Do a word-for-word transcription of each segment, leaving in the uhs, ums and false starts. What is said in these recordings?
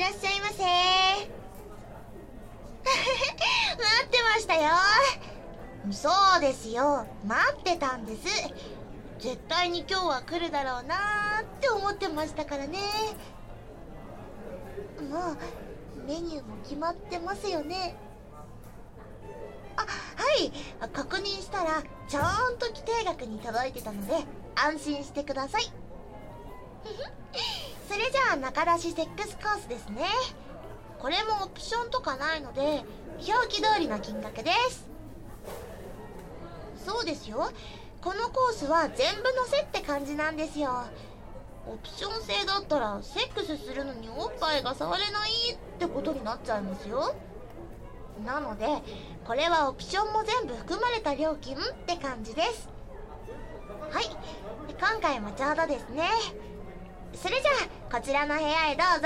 らっしゃいませ。待ってましたよ。そうですよ、待ってたんです。絶対に今日は来るだろうなーって思ってましたからね。もうメニューも決まってますよね。あ、はい、確認したらちゃんと規定額に届いてたので安心してください。それじゃあ中出しセックスコースですね。これもオプションとかないので表記通りの金額です。そうですよ、このコースは全部のせって感じなんですよ。オプション制だったらセックスするのにおっぱいが触れないってことになっちゃいますよ。なのでこれはオプションも全部含まれた料金って感じです。はい、今回もちょうどですね。それじゃあこちらの部屋へどうぞ。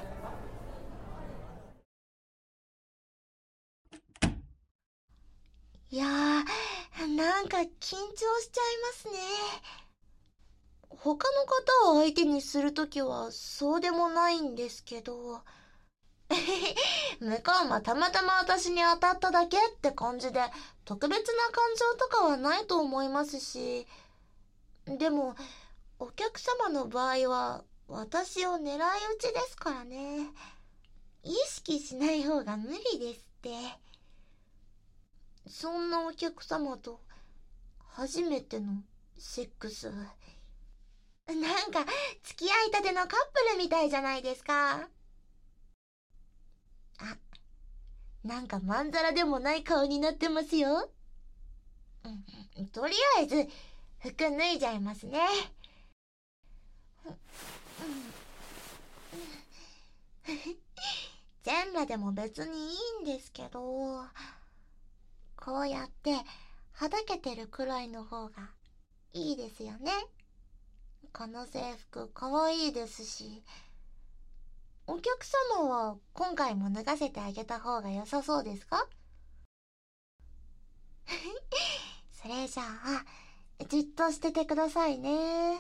いやー、なんか緊張しちゃいますね。他の方を相手にするときはそうでもないんですけど向こうもたまたま私に当たっただけって感じで特別な感情とかはないと思いますし、でもお客様の場合は私を狙い撃ちですからね。意識しない方が無理ですって。そんなお客様と初めてのセックス、なんか付き合いたてのカップルみたいじゃないですか。あ、なんかまんざらでもない顔になってますよ。うん、とりあえず服脱いじゃいますね。全裸でも別にいいんですけど、こうやってはだけてるくらいの方がいいですよね。この制服かわいいですし、お客様は今回も脱がせてあげた方が良さそうですか？それじゃあじっとしててくださいね。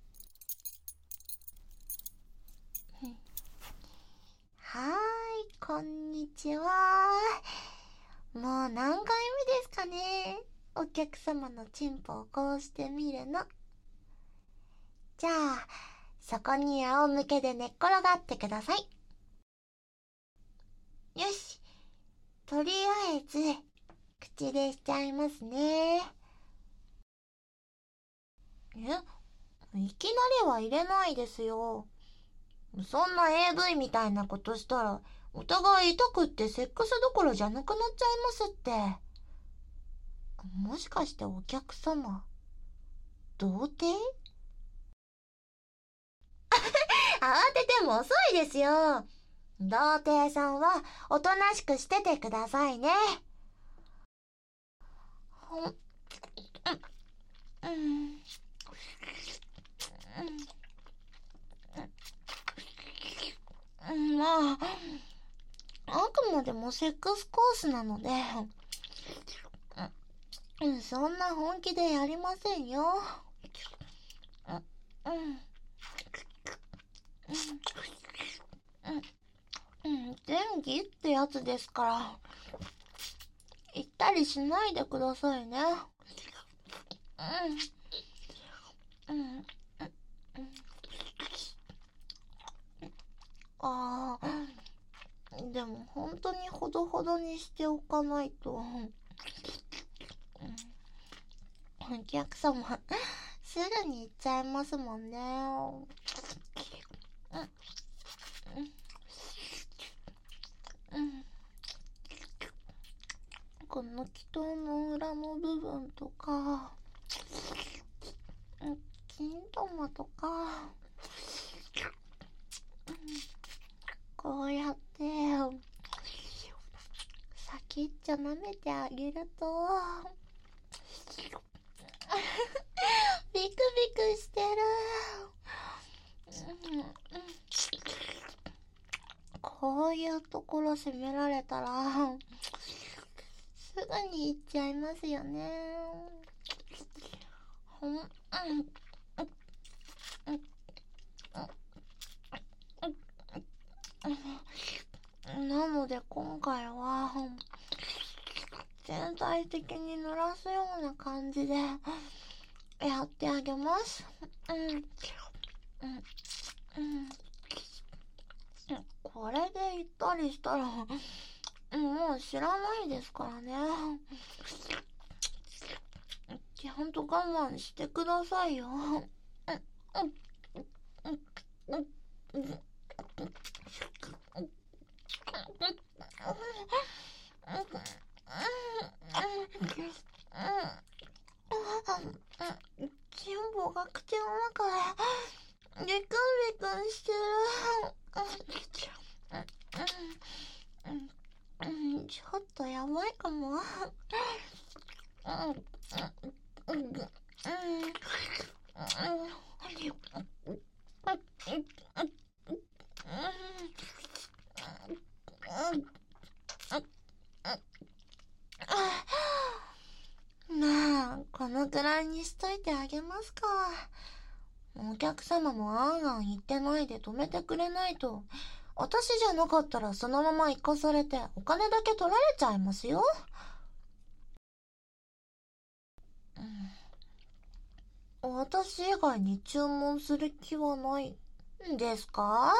はーい、こんにちは。もう何回目ですかね、お客様のチンポをこうしてみるの。じゃあそこに仰向けで寝っ転がってください。よし、とりあえず口でしちゃいますね。え、いきなりは入れないですよ。そんな エーブイ みたいなことしたらお互い痛くってセックスどころじゃなくなっちゃいますって。もしかしてお客様童貞？慌てても遅いですよ。童貞さんはおとなしくしててくださいね。うん、うん、うん、まああくまでもセックスコースなので、うん、そんな本気でやりませんよ。うん、うんうん、前儀ってやつですから、言ったりしないでくださいね。うん、うん、うん、ああ、でも本当にほどほどにしておかないと、お客様すぐに行っちゃいますもんね。うん、うん、この気筒の裏の部分とか、金玉とか、こうやって先っちょ舐めてあげるとビクビクしてる。うん、こういうところ責められたらすぐに行っちゃいますよね。うん、うん、うん、うん、うん、 で今回は、全体的に濡らすような感じで、やってあげます。うん。うん。うん。これで行ったりしたら、もう知らないですからね。ちゃんと我慢してくださいよ。チンポが口の中でビクンビクンしてる。ちょっとやばいかも。まあ、このくらいにしといてあげますか。お客様もあんあん言ってないで止めてくれないと、私じゃなかったらそのまま行かされてお金だけ取られちゃいますよ。うん、私以外に注文する気はないんですか？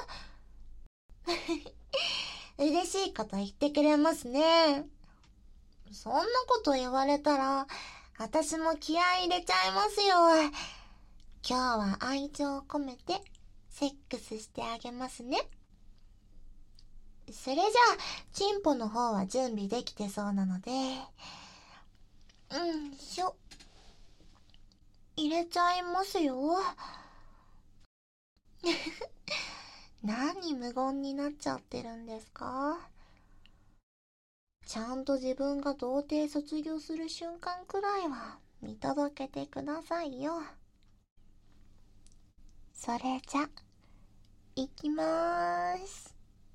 嬉しいこと言ってくれますね。そんなこと言われたら、私も気合い入れちゃいますよ。今日は愛情を込めて、セックスしてあげますね。それじゃあ、チンポの方は準備できてそうなので、うんしょ。入れちゃいますよ。何無言になっちゃってるんですか？ちゃんと自分が童貞卒業する瞬間くらいは見届けてくださいよ。それじゃ、いきまーす。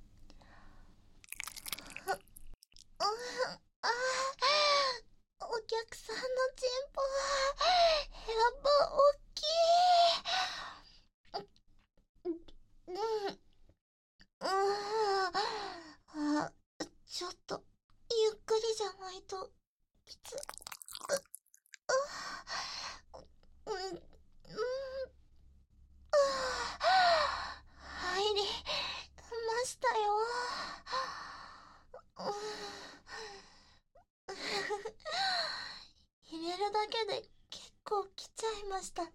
ああ、お客さんのチンポはやっぱ大きい。うんうんあ、ちょっとゆっくりじゃないときつ。ううんうん入りましたよ。入れるだけで結構来ちゃいましたね。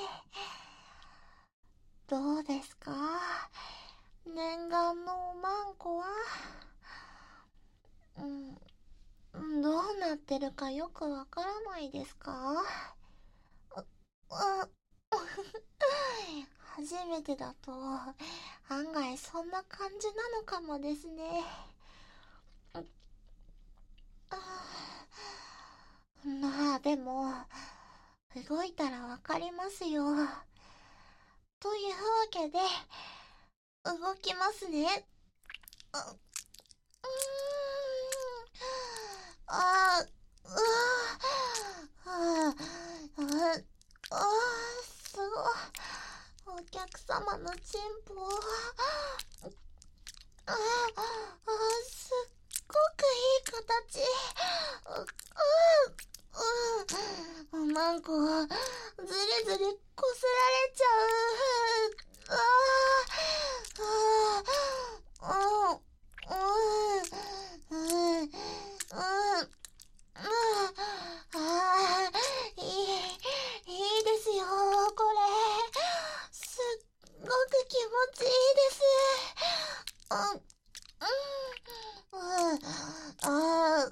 どうですか、念願のおまんこは。うんどうなってるかよくわからないですか？あ初めてだと案外そんな感じなのかもですね。まあでも動いたらわかりますよ。というわけで動きますね。あうーんあうあああすごい。お客様のチンポああすっごくいい形。うううなんかずりずりこすられちゃう。ああああうんうんうんうんああいいいいですよこれ。すっごく気持ちいいです。うんうんうんああ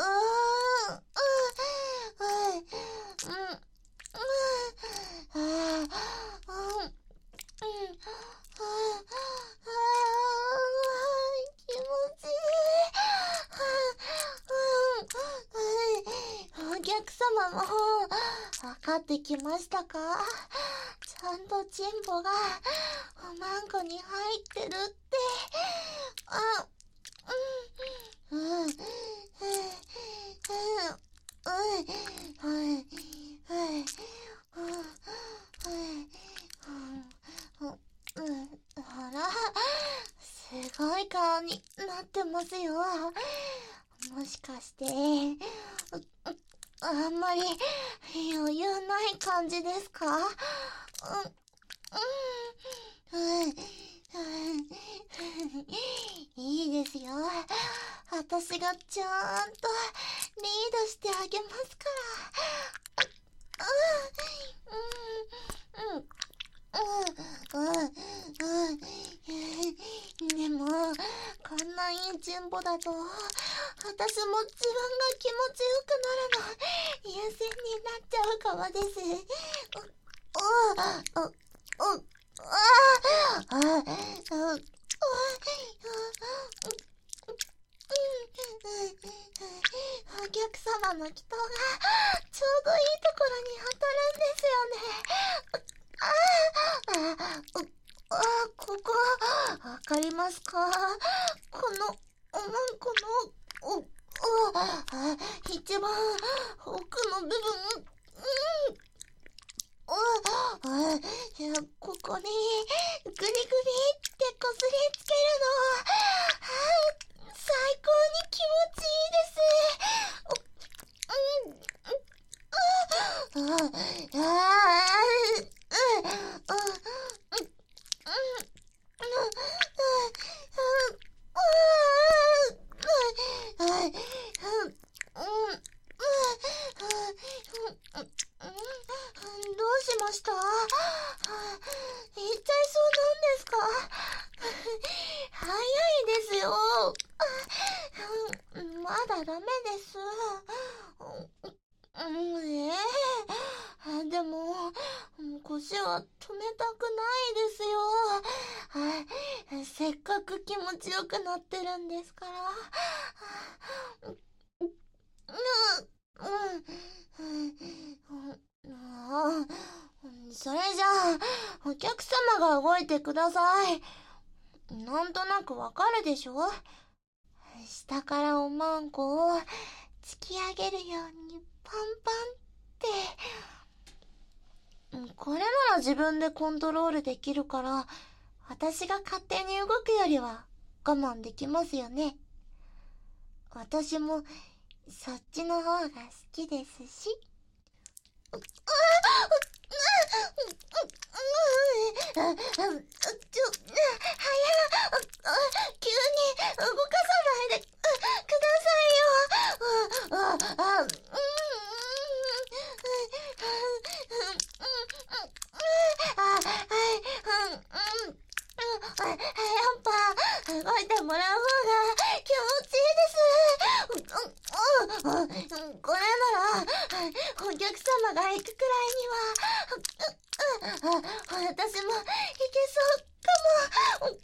お客様も分かってきましたか？ちゃんとチンポがおまんこに入ってるって。あうんうんうんうんほらす深い顔になってますよ。もしかして、あんまり余裕ない感じですか？うん、うん、うん、いいですよ。私がちゃんとリードしてあげますから。うん、うん、うん。うん、うん、うん。でも、こんないい順歩だと、私も自分が気持ちよくなるの、優先になっちゃうかもです。う、う、う、う、ああ、ああ、あお客様の祈祷がちょうどいいところに当たるんですよね。ああ、ああ、ここ、わかりますか？この、おまんこの、お、お、あ、一番奥の部分、うん、お、あ、ここに、グリグリってこすりつけるの、あ、最高に気持ちいいです。うん、うん、ああ、あどうしました？言っちゃいそうなんですか？早いですよ。まだダメです。ええ、でも腰は止めたくないですよ。せっかく気持ちよくなってるんですから。それじゃあお客様が動いてください。なんとなくわかるでしょ？下からおまんこを突き上げるようにパンパンって。これなら自分でコントロールできるから、私が勝手に動くよりは我慢できますよね。私もそっちの方が好きですし。ああ、ちょ、はや、急に動かさないでくださいよ。あ、あ、うん、あ、はい、うん、うん。やっぱ、動いてもらう方が気持ちいいです。これなら、お客様が行くくらいには、私も行けそうかも。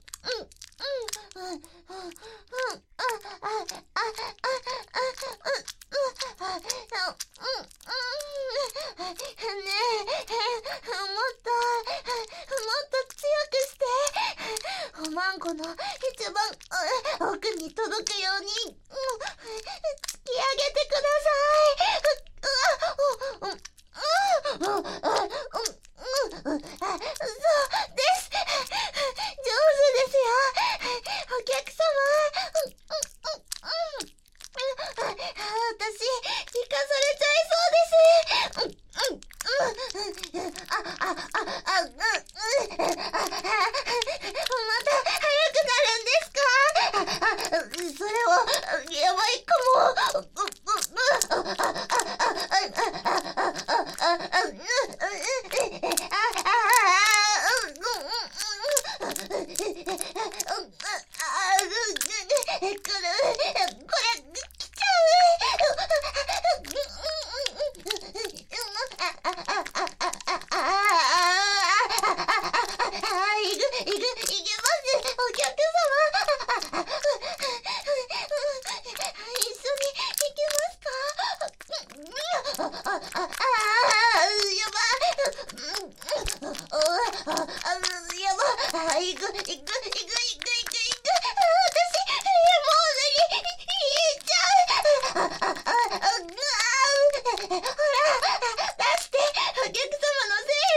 ねえ、もっと、もっと強くして。おまんこの一番奥に届くように、突き上げてください。そうです。上手ですよ。お客様。私、聞かされちゃいそうです。あ、あ、あ、あ、うん、うん。また早くなるんですか？それは、やばいかも。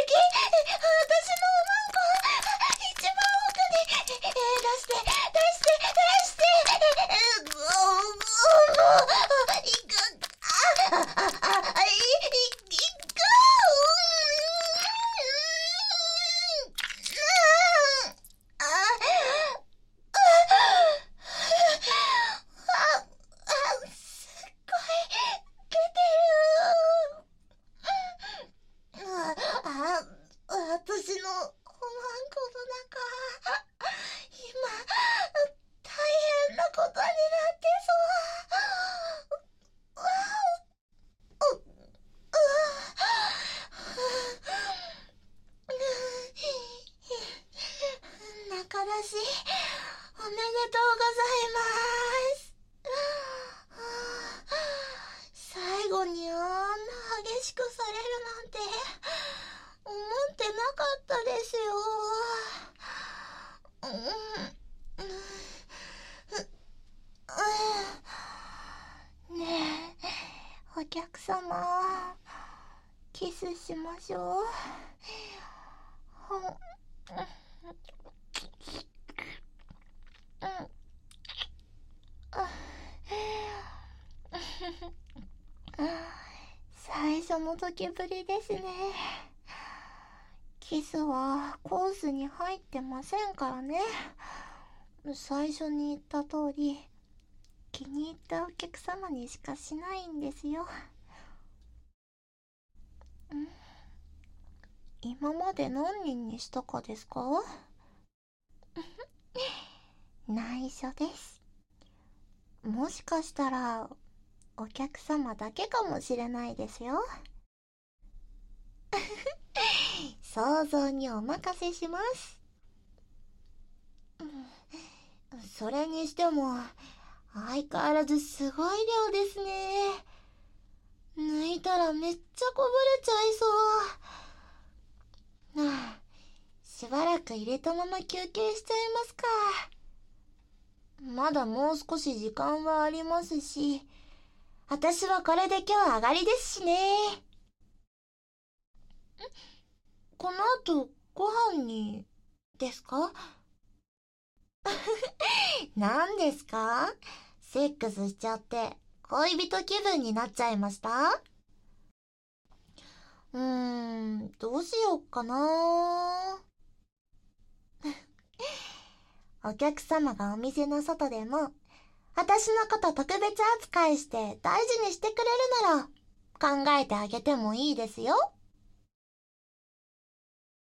出して、出して、 話、おめでとうございます。最後にあんな激しくされるなんて思ってなかったですよ。ねえ、お客様、キスしましょう。最初の時ぶりですね。キスはコースに入ってませんからね。最初に言った通り、気に入ったお客様にしかしないんですよ。ん今まで何人にしたかですか？内緒です。もしかしたらお客様だけかもしれないですよ。想像にお任せします。それにしても相変わらずすごい量ですね。抜いたらめっちゃこぼれちゃいそう。はあ、しばらく入れたまま休憩しちゃいますか。まだもう少し時間はありますし、私はこれで今日上がりですしね。この後ご飯にですか？何ですか？セックスしちゃって恋人気分になっちゃいました？うーん、どうしよっかな。お客様がお店の外でも私のこと特別扱いして大事にしてくれるなら考えてあげてもいいですよ。